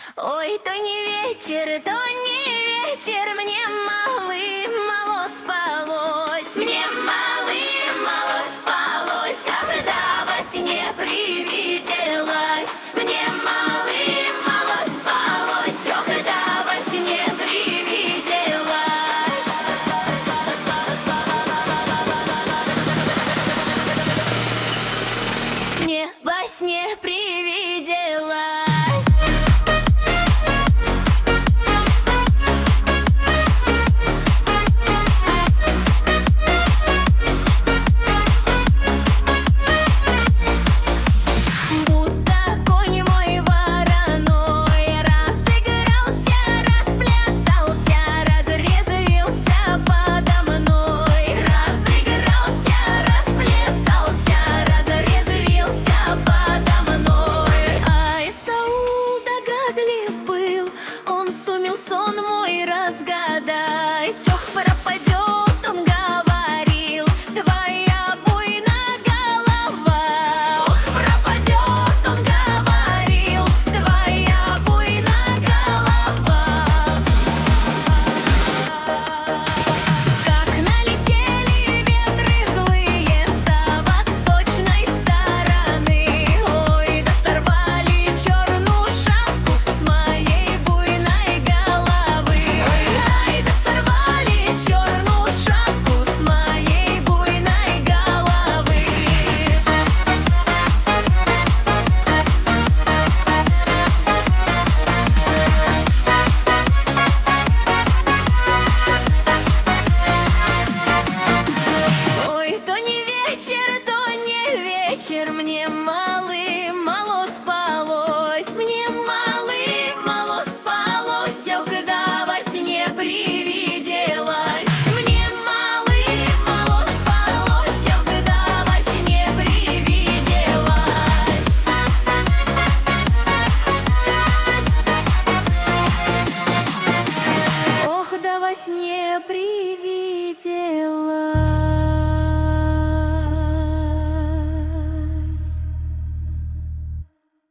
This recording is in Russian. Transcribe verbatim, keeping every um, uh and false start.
Ой, то не вечер, то не вечер, мне малым мало спалось. Мне малым мало спалось, а когда во сне привиделась. Мне малым мало спалось, а когда во сне привиделась. Мне во сне привиделась. Сон